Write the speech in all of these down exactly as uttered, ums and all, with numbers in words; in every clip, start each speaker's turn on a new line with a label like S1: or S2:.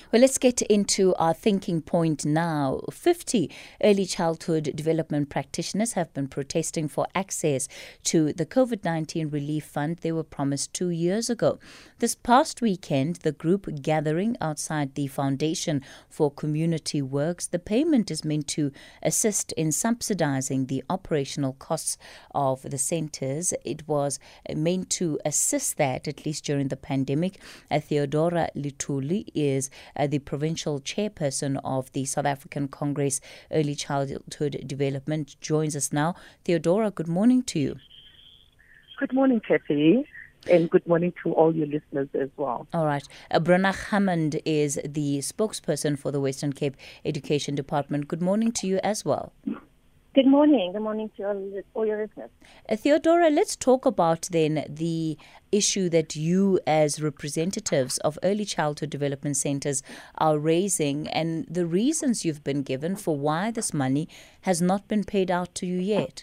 S1: Well, let's get into our thinking point now. fifty early childhood development practitioners have been protesting for access to the COVID nineteen relief fund they were promised two years ago. This past weekend, the group gathering outside the Foundation for Community Works, the payment is meant to assist in subsidizing the operational costs of the centers. It was meant to assist that, at least during the pandemic. Uh, Theodora Lituli is uh, the provincial chairperson of the South African Congress Early Childhood Development, joins us now. Theodora, good morning to you.
S2: Good morning, Kathy, and good morning to all your listeners as well.
S1: All right. Uh, Bronagh Hammond is the spokesperson for the Western Cape Education Department. Good morning to you as well.
S3: Good morning. Good morning to all, all your listeners.
S1: Uh, Theodora, let's talk about then the issue that you as representatives of early childhood development centers are raising and the reasons you've been given for why this money has not been paid out to you yet.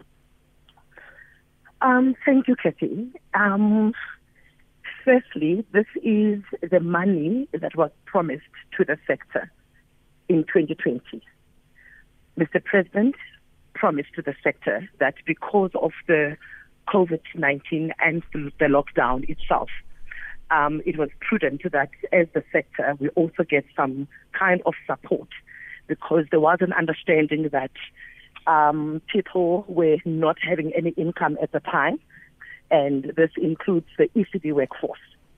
S2: Um, thank you, Kathy. Um, firstly, this is the money that was promised to the sector in twenty twenty. Mister President promised to the sector that because of the COVID nineteen and the lockdown itself, um, it was prudent that as the sector, we also get some kind of support, because there was an understanding that um, people were not having any income at the time, and this includes the E C D workforce.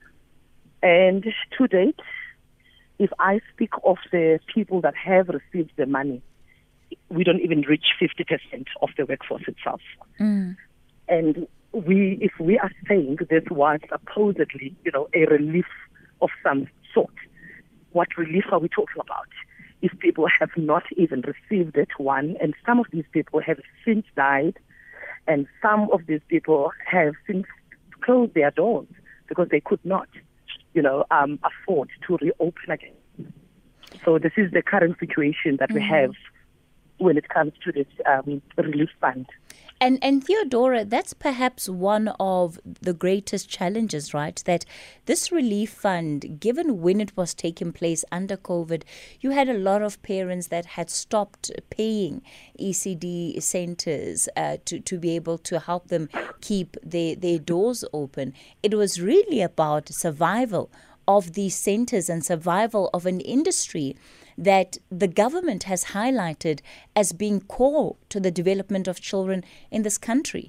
S2: And to date, if I speak of the people that have received the money, we don't even reach fifty percent of the workforce itself. Mm. And we, if we are saying this was supposedly, you know, a relief of some sort, what relief are we talking about? If people have not even received it, one, and some of these people have since died, and some of these people have since closed their doors because they could not, you know, um, afford to reopen again. So this is the current situation that mm. we have when it comes to this um, relief fund.
S1: And and Theodora, that's perhaps one of the greatest challenges, right? That this relief fund, given when it was taking place under COVID, you had a lot of parents that had stopped paying E C D centers uh, to, to be able to help them keep their, their doors open. It was really about survival of these centers and survival of an industry that the government has highlighted as being core to the development of children in this country.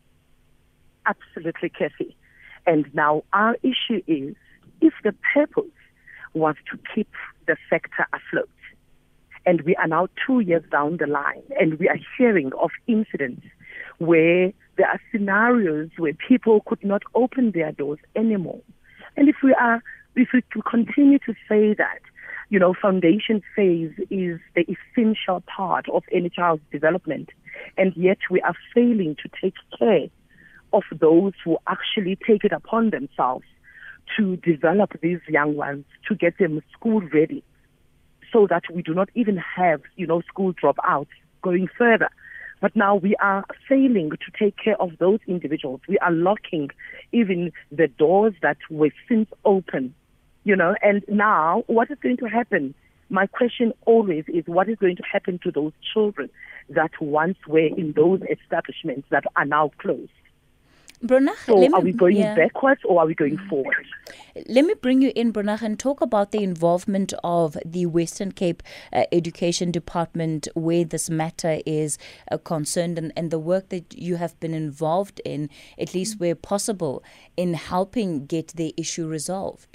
S2: Absolutely, Kathy. And now our issue is, if the purpose was to keep the sector afloat, and we are now two years down the line, and we are hearing of incidents where there are scenarios where people could not open their doors anymore. And if we are, if we continue to say that, you know, foundation phase is the essential part of any child's development, and yet we are failing to take care of those who actually take it upon themselves to develop these young ones, to get them school ready, so that we do not even have, you know, school dropouts going further. But now we are failing to take care of those individuals. We are locking even the doors that were since open. You know, and now what is going to happen? My question always is, what is going to happen to those children that once were in those establishments that are now closed?
S1: Bronagh,
S2: so
S1: me,
S2: are we going
S1: yeah.
S2: backwards or are we going forward?
S1: Let me bring you in, Bronagh, and talk about the involvement of the Western Cape uh, Education Department where this matter is uh, concerned, and, and the work that you have been involved in, at least where possible, in helping get the issue resolved.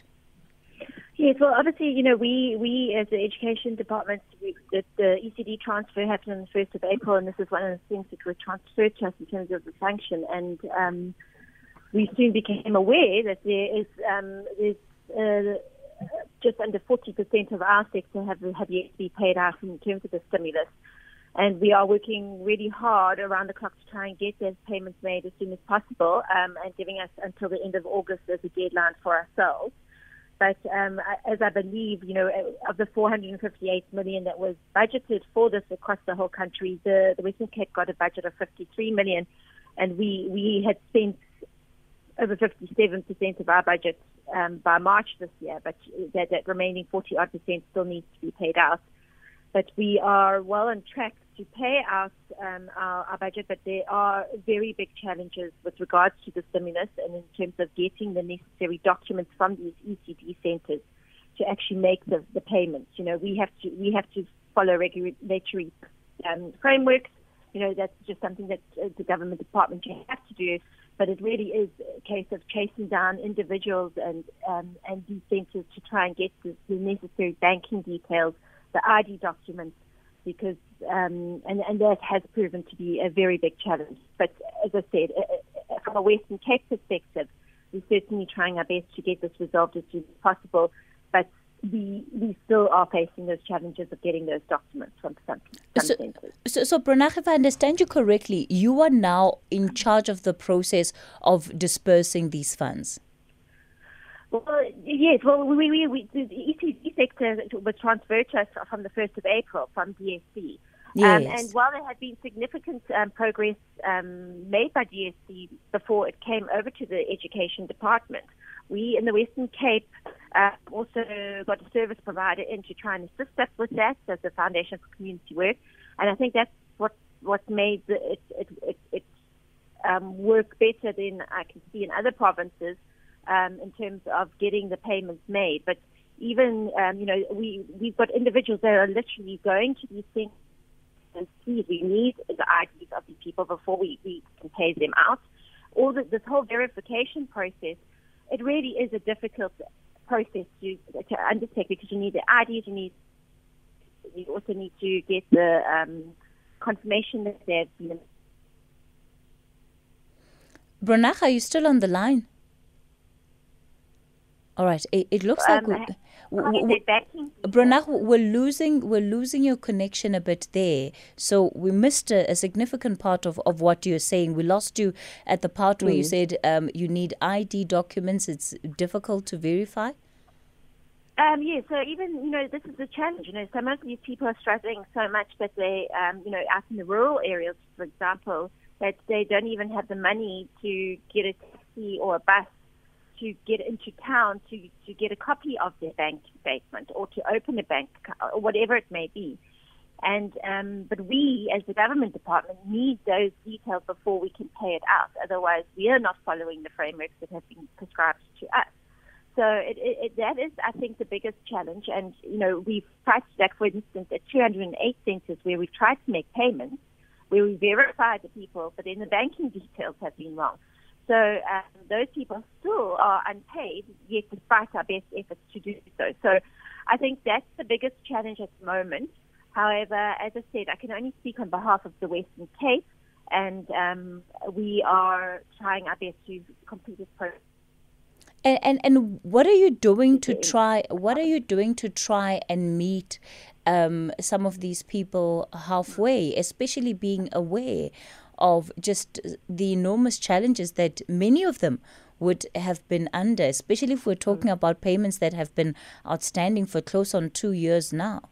S3: Yes, well, obviously, you know, we, we as the Education Department, we, the, the E C D transfer happened on the first of April, and this is one of the things that was transferred to us in terms of the sanction. And um, we soon became aware that there is um, there's, uh, just under forty percent of our sector have, have yet to be paid out in terms of the stimulus. And we are working really hard around the clock to try and get those payments made as soon as possible, um, and giving us until the end of August as a deadline for ourselves. But um, as I believe, you know, of the four hundred fifty-eight million that was budgeted for this across the whole country, the, the Western Cape got a budget of fifty-three million, and we, we had spent over fifty-seven percent of our budget um, by March this year, but that, that remaining forty odd percent still needs to be paid out. But we are well on track to pay out um, our, our budget, but there are very big challenges with regards to the stimulus and in terms of getting the necessary documents from these E C D centres to actually make the, the payments. You know, we have to we have to follow regulatory um, frameworks. You know, that's just something that uh, the government department has to do. But it really is a case of chasing down individuals and um, and these centres to try and get the, the necessary banking details, the I D documents, because um, and and that has proven to be a very big challenge. But as I said, uh, from a Western Cape perspective, we're certainly trying our best to get this resolved as soon as possible. But we we still are facing those challenges of getting those documents from some, some
S1: so,
S3: centres.
S1: So, so Bronagh, if I understand you correctly, you are now in charge of the process of dispersing these funds.
S3: Well, yes. Well, we, we, we the E C D sector was transferred to us from the first of April from D S C.
S1: Yes.
S3: Um, and while there had been significant um, progress um, made by D S C before it came over to the Education Department, we in the Western Cape uh, also got a service provider in to try and assist us with that as the Foundation for Community Work. And I think that's what what made the, it, it, it, it um, work better than I can see in other provinces um, in terms of getting the payments made. But even, um, you know, we, we've got individuals that are literally going to these things and see we need the I Ds of these people before we, we can pay them out. All the, this whole verification process, it really is a difficult process to, to undertake because you need the I Ds, you need you also need to get the um, confirmation that they've been.
S1: Bronagh, are you still on the line? All right. It, it looks
S3: Um,
S1: like we, we, we,
S3: we,
S1: Bronagh, we're losing we're losing your connection a bit there. So we missed a, a significant part of, of what you're saying. We lost you at the part where
S3: mm.
S1: you said um, you need I D documents. It's difficult to verify.
S3: Um, yeah, so even, you know, this is a challenge. You know, some of these people are struggling so much that they, um, you know, out in the rural areas, for example, that they don't even have the money to get a taxi or a bus to get into town to, to get a copy of their bank statement or to open a bank account or whatever it may be. And um, but we, as the government department, need those details before we can pay it out. Otherwise, we are not following the frameworks that have been prescribed to us. So it, it, it, that is, I think, the biggest challenge. And, you know, we've tried, like, for instance, at two hundred eight centres where we've tried to make payments, where we verify the people, but then the banking details have been wrong. So um, those people still are unpaid, yet despite our best efforts to do so. So I think that's the biggest challenge at the moment. However, as I said, I can only speak on behalf of the Western Cape, and um, we are trying our best to complete this process.
S1: And, and and what are you doing to try? What are you doing to try and meet um, some of these people halfway, especially being aware of just the enormous challenges that many of them would have been under, especially if we're talking mm. about payments that have been outstanding for close on two years now?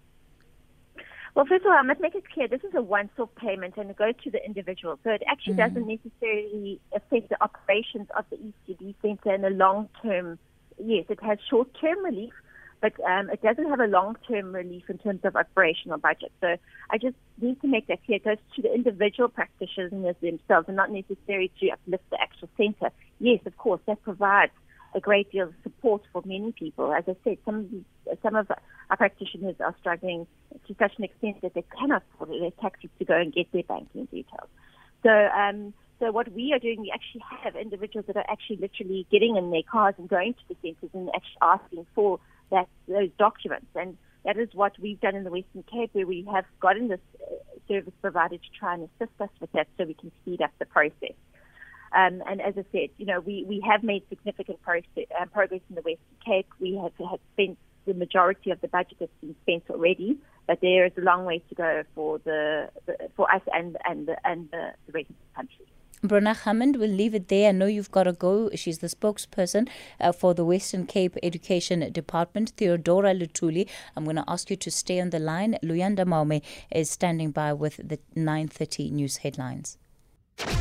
S3: Well, first of all, I must make it clear, this is a once-off payment and it goes to the individual. So it actually mm. doesn't necessarily affect the operations of the E C D centre in the long term. Yes, it has short-term relief, but um, it doesn't have a long-term relief in terms of operational budget. So I just need to make that clear. It goes to the individual practitioners themselves and not necessarily to uplift the actual centre. Yes, of course, that provides a great deal of support for many people. As I said, some of these, some of our practitioners are struggling to such an extent that they cannot afford their taxis to go and get their banking details. So, um, so what we are doing, we actually have individuals that are actually literally getting in their cars and going to the centres and actually asking for that those documents. And that is what we've done in the Western Cape, where we have gotten this service provider to try and assist us with that so we can speed up the process. Um, and as I said, you know, we, we have made significant process, uh, progress in the Western Cape. We have, have spent the majority of the budget that's been spent already, but there is a long way to go for the, the for us and and the, and the, the rest of the country.
S1: Bronagh Hammond, we'll leave it there. I know you've got to go. She's the spokesperson uh, for the Western Cape Education Department, Theodora Luthuli. I'm going to ask you to stay on the line. Luyanda Maume is standing by with the nine thirty news headlines.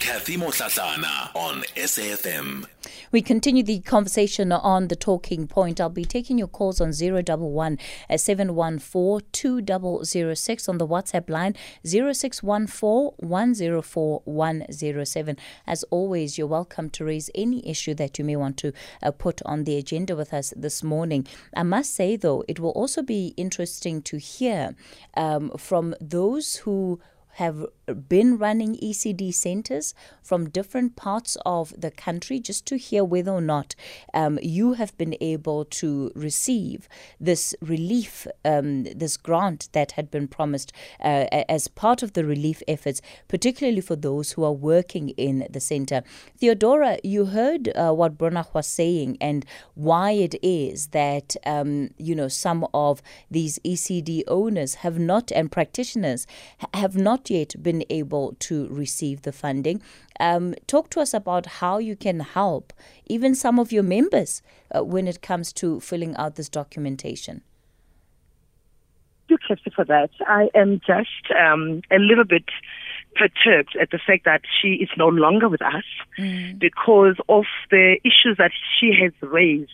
S4: Kathy Motlatlana on S A F M.
S1: We continue the conversation on the talking point. I'll be taking your calls on zero one one, seven one four, two zero zero six, on the WhatsApp line zero six one four, one zero four, one zero seven. As always, you're welcome to raise any issue that you may want to uh, put on the agenda with us this morning. I must say, though, it will also be interesting to hear um, from those who have been running E C D centres from different parts of the country, just to hear whether or not um, you have been able to receive this relief, um, this grant that had been promised uh, as part of the relief efforts, particularly for those who are working in the centre. Theodora, you heard uh, what Bronach was saying and why it is that, um, you know, some of these E C D owners have not, and practitioners have not yet been able to receive the funding. Um, talk to us about how you can help even some of your members uh, when it comes to filling out this documentation.
S2: Thank you, Kirsty, for that. I am just um, a little bit perturbed at the fact that she is no longer with us mm. because of the issues that she has raised.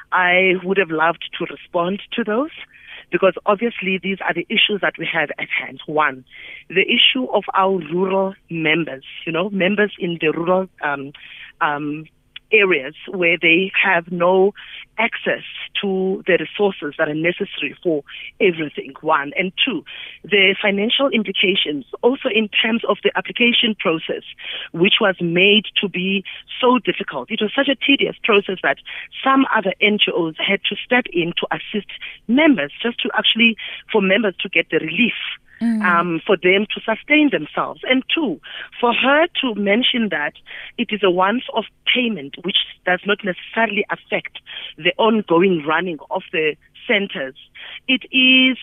S2: I would have loved to respond to those, because obviously these are the issues that we have at hand. One, the issue of our rural members, you know, members in the rural um, um, areas where they have no access to the resources that are necessary for everything, one. And two, the financial implications also in terms of the application process, which was made to be so difficult. It was such a tedious process that some other N G Os had to step in to assist members, just to actually, for members to get the relief. Mm. Um, for them to sustain themselves. And two, for her to mention that it is a once-off payment which does not necessarily affect the ongoing running of the centers, it is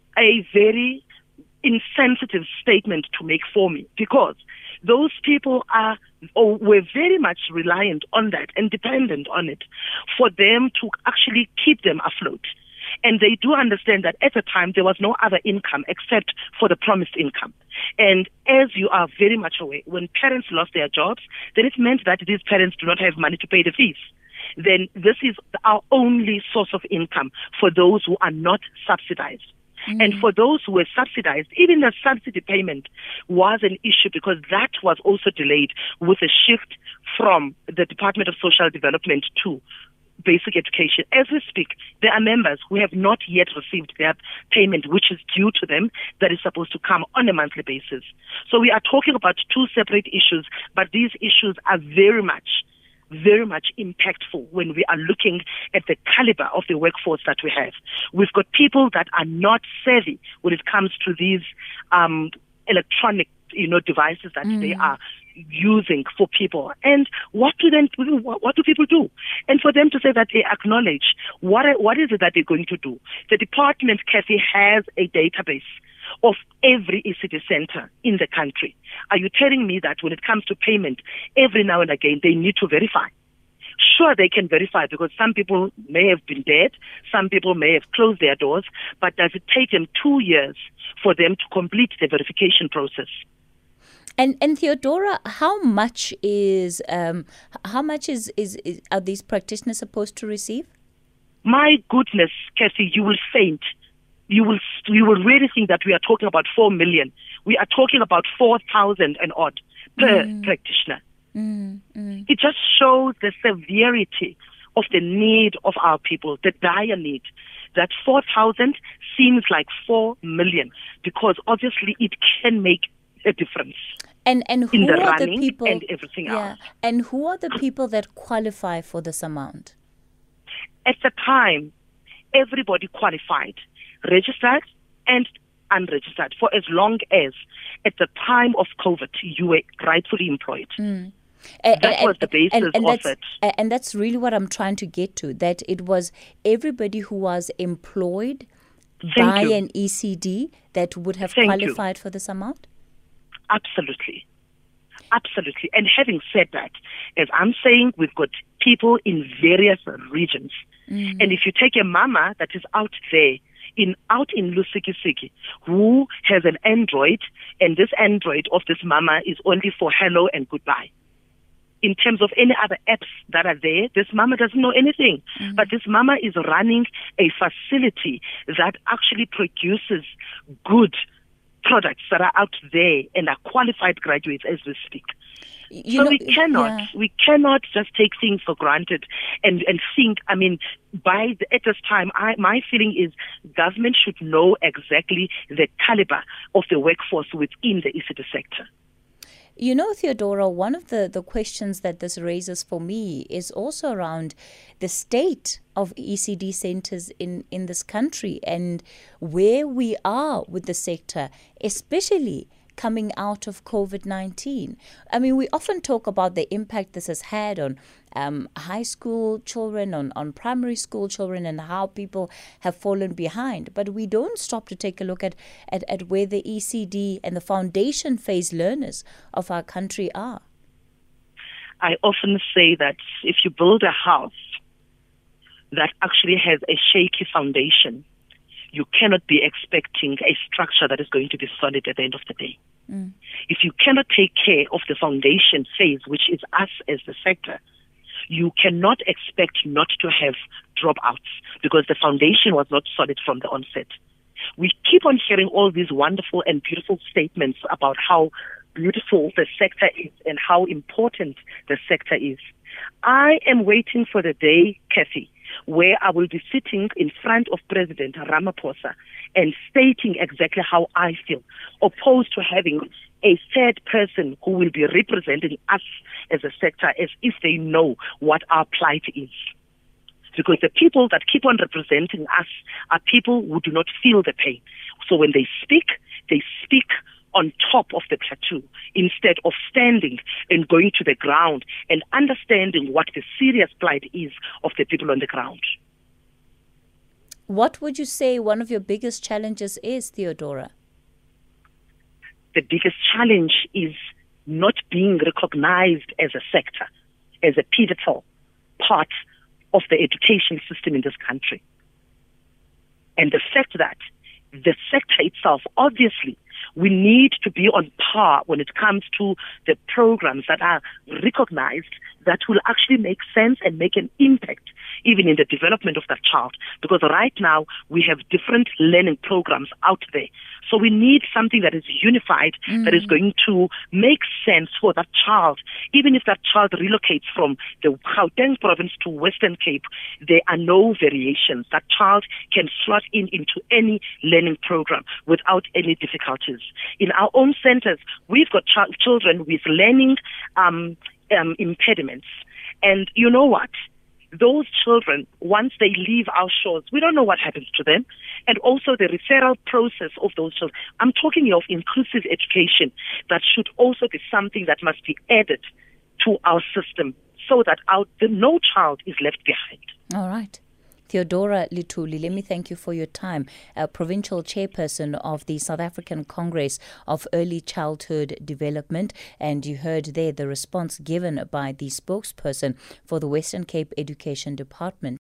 S2: a very insensitive statement to make for me, because those people are or were very much reliant on that and dependent on it for them to actually keep them afloat. And they do understand that at the time there was no other income except for the promised income. And as you are very much aware, when parents lost their jobs, then it meant that these parents do not have money to pay the fees. Then this is our only source of income for those who are not subsidized. Mm. And for those who were subsidized, even the subsidy payment was an issue, because that was also delayed with a shift from the Department of Social Development to basic education. As we speak, there are members who have not yet received their payment, which is due to them, that is supposed to come on a monthly basis. So we are talking about two separate issues, but these issues are very much, very much impactful when we are looking at the caliber of the workforce that we have. We've got people that are not savvy when it comes to these um, electronic, you know, devices that mm. they are using for people. And what do then what do people do? And for them to say that they acknowledge what what is it that they're going to do? The department, Kathy, has a database of every E C D center in the country. Are you telling me that when it comes to payment, every now and again they need to verify? Sure, they can verify, because some people may have been dead, some people may have closed their doors, but does it take them two years for them to complete the verification process?
S1: And and Theodora, how much is um, how much is, is, is are these practitioners supposed to receive?
S2: My goodness, Kathy, you will faint. You will you will really think that we are talking about four million. We are talking about four thousand and odd per mm. practitioner. Mm, mm. It just shows the severity of the need of our people, the dire need. That four thousand seems like four million, because obviously it can make a difference.
S1: And and who
S2: in the
S1: are the
S2: running
S1: people
S2: and everything
S1: yeah,
S2: else.
S1: And who are the people that qualify for this amount?
S2: At the time, everybody qualified, registered and unregistered, for as long as at the time of COVID you were rightfully employed. Mm. That and, was the basis
S1: and, and
S2: of
S1: it. And that's really what I'm trying to get to, that it was everybody who was employed Thank by you. an E C D that would have Thank qualified you. for this amount?
S2: Absolutely. Absolutely. And having said that, as I'm saying, we've got people in various regions. Mm-hmm. And if you take a mama that is out there in out in Lusikisiki who has an Android, and this Android of this mama is only for hello and goodbye. In terms of any other apps that are there, this mama doesn't know anything. Mm-hmm. But this mama is running a facility that actually produces good products that are out there and are qualified graduates as we speak. You so know, we cannot, yeah. we cannot just take things for granted and, and think, I mean, by the, at this time, I, my feeling is government should know exactly the caliber of the workforce within the E C D sector.
S1: You know, Theodora, one of the, the questions that this raises for me is also around the state of E C D centers in, in this country and where we are with the sector, especially coming out of COVID nineteen. I mean, we often talk about the impact this has had on um, high school children, on, on primary school children, and how people have fallen behind. But we don't stop to take a look at, at, at where the E C D and the foundation phase learners of our country are.
S2: I often say that if you build a house that actually has a shaky foundation, you cannot be expecting a structure that is going to be solid at the end of the day. Mm. If you cannot take care of the foundation phase, which is us as the sector, you cannot expect not to have dropouts because the foundation was not solid from the onset. We keep on hearing all these wonderful and beautiful statements about how beautiful the sector is and how important the sector is. I am waiting for the day, Kathy, where I will be sitting in front of President Ramaphosa and stating exactly how I feel, opposed to having a third person who will be representing us as a sector as if they know what our plight is. Because the people that keep on representing us are people who do not feel the pain. So when they speak, they speak on top of the plateau instead of standing and going to the ground and understanding what the serious plight is of the people on the ground.
S1: What would you say one of your biggest challenges is, Theodora?
S2: The biggest challenge is not being recognized as a sector, as a pivotal part of the education system in this country. And the fact that the sector itself, obviously, we need to be on par when it comes to the programs that are recognized that will actually make sense and make an impact even in the development of that child. Because right now we have different learning programs out there. So we need something that is unified, mm. that is going to make sense for that child. Even if that child relocates from the Gauteng province to Western Cape, there are no variations. That child can slot in into any learning program without any difficulties. In our own centers, we've got ch- children with learning um, um, impediments. And you know what? Those children, once they leave our shores, we don't know what happens to them. And also the referral process of those children. I'm talking of inclusive education that should also be something that must be added to our system so that our, the, no child is left behind.
S1: All right. Theodora Lithuli, let me thank you for your time. Uh, Provincial Chairperson of the South African Congress of Early Childhood Development. And you heard there the response given by the spokesperson for the Western Cape Education Department.